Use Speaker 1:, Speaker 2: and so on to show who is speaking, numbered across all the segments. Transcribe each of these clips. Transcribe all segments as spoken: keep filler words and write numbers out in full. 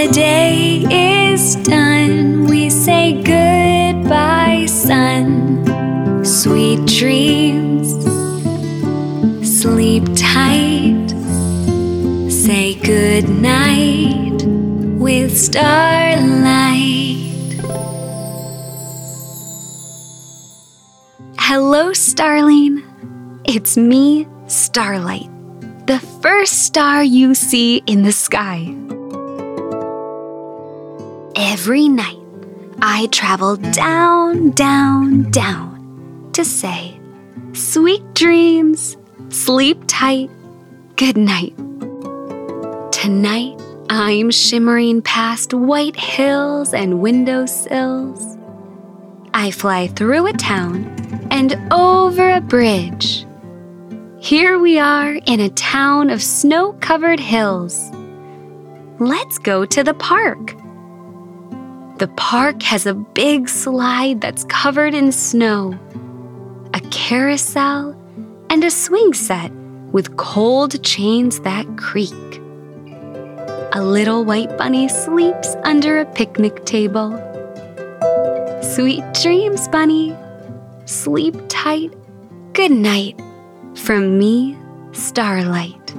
Speaker 1: the day is done, we say goodbye, sun. Sweet dreams, sleep tight, say good night with starlight. Hello, starling. It's me, Starlight, the first star you see in the sky. Every night, I travel down, down, down to say, sweet dreams, sleep tight, good night. Tonight, I'm shimmering past white hills and windowsills. I fly through a town and over a bridge. Here we are in a town of snow-covered hills. Let's go to the park. The park has a big slide that's covered in snow, a carousel, and a swing set with cold chains that creak. A little white bunny sleeps under a picnic table. Sweet dreams, bunny. Sleep tight. Good night. From me, Starlight.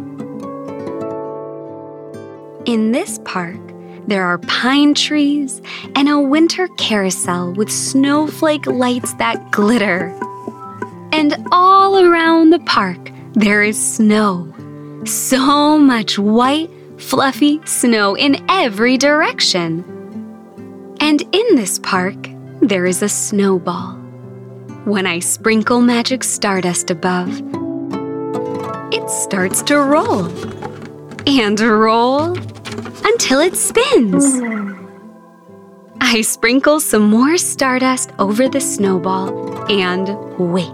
Speaker 1: In this park, there are pine trees and a winter carousel with snowflake lights that glitter. And all around the park, there is snow. So much white, fluffy snow in every direction. And in this park, there is a snowball. When I sprinkle magic stardust above, it starts to roll and roll until it spins. I sprinkle some more stardust over the snowball and wait.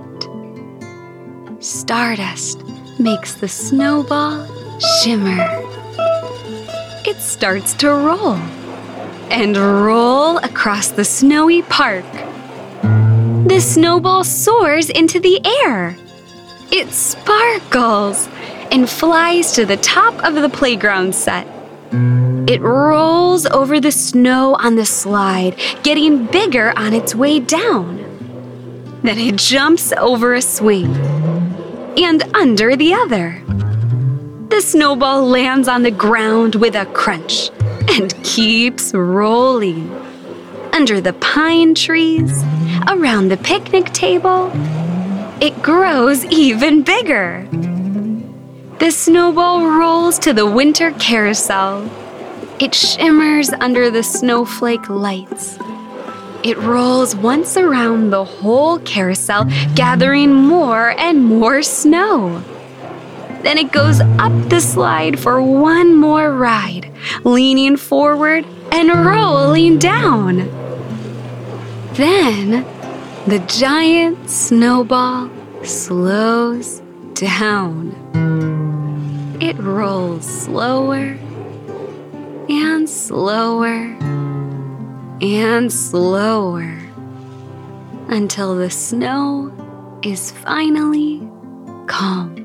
Speaker 1: Stardust makes the snowball shimmer. It starts to roll and roll across the snowy park. The snowball soars into the air. It sparkles and flies to the top of the playground set. It rolls over the snow on the slide, getting bigger on its way down. Then it jumps over a swing and under the other. The snowball lands on the ground with a crunch and keeps rolling. Under the pine trees, around the picnic table, it grows even bigger. The snowball rolls to the winter carousel. It shimmers under the snowflake lights. It rolls once around the whole carousel, gathering more and more snow. Then it goes up the slide for one more ride, leaning forward and rolling down. Then, the giant snowball slows down. It rolls slower and slower and slower until the snow is finally calm.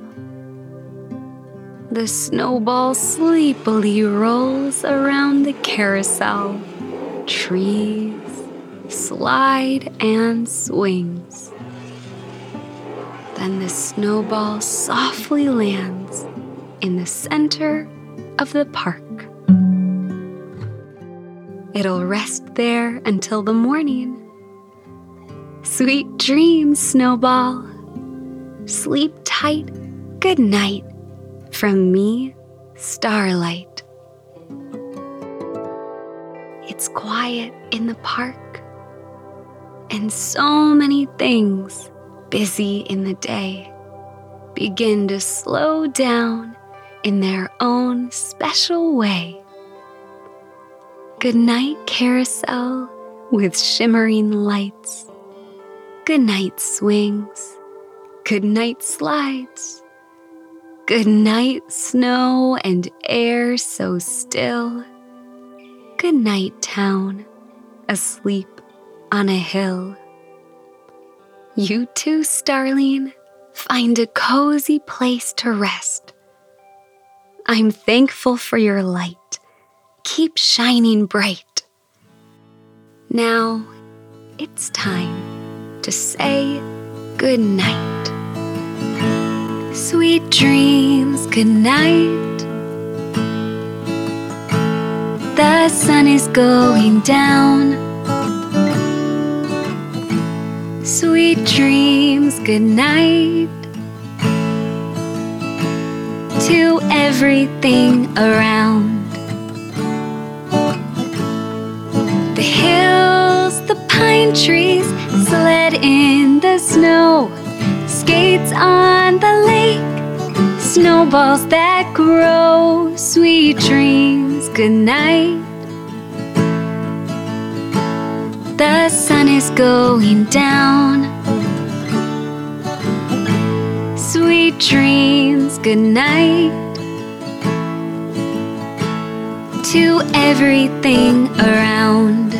Speaker 1: The snowball sleepily rolls around the carousel, trees, slide, and swings. Then the snowball softly lands in the center of the park. It'll rest there until the morning. Sweet dreams, snowball. Sleep tight. Good night. From me, Starlight. It's quiet in the park, and so many things busy in the day begin to slow down in their own special way. Good night, carousel with shimmering lights. Good night, swings. Good night, slides. Good night, snow and air so still. Good night, town, asleep on a hill. You too, starling, find a cozy place to rest. I'm thankful for your light. Keep keep shining bright. Now it's time to say good night. Sweet dreams, good night. The sun is going down. Sweet dreams, good night. To everything around. The hills, the pine trees, sled in the snow, skates on the lake, snowballs that grow. Sweet dreams, good night. The sun is going down. Sweet dreams, good night. To everything around.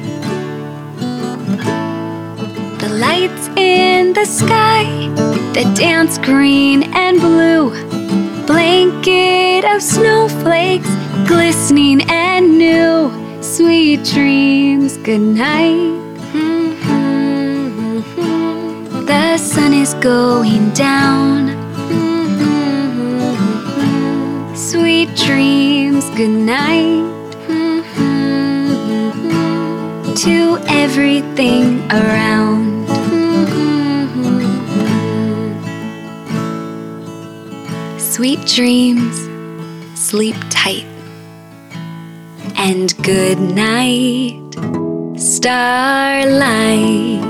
Speaker 1: The lights in the sky that dance green and blue, blanket of snowflakes glistening and new. Sweet dreams, good night. The sun is going down. Sweet dreams, good night. To everything around. Sweet dreams, sleep tight. And good night, starlight.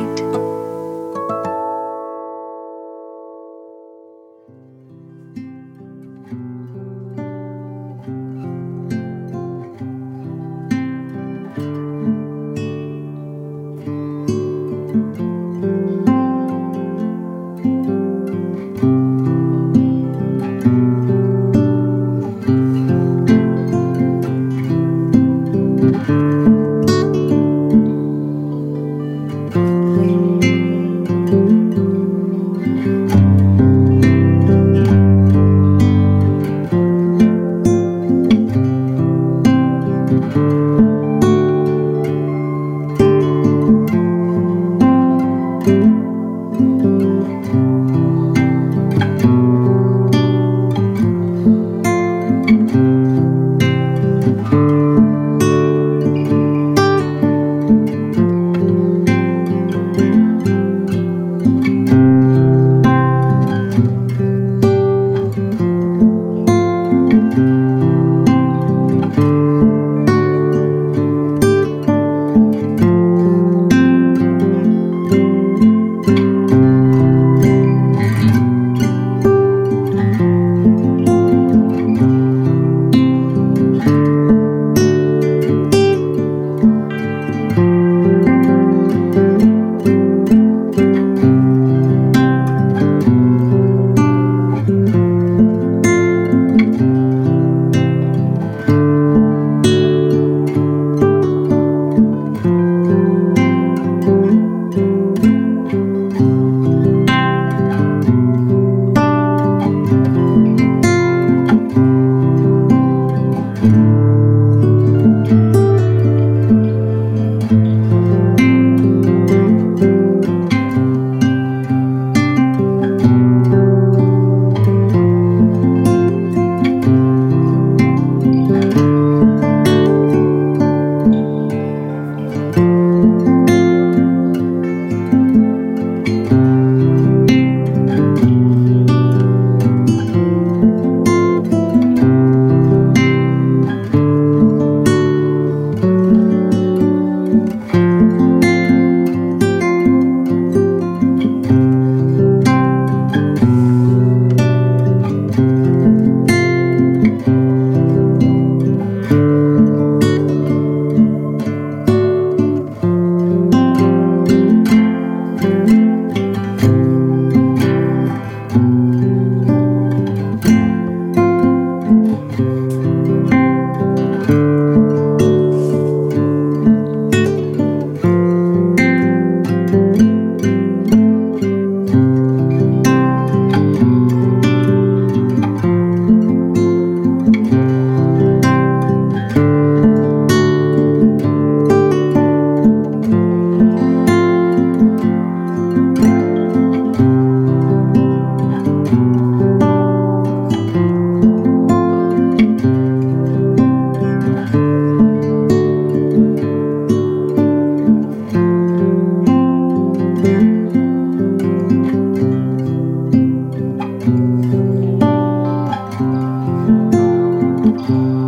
Speaker 2: you.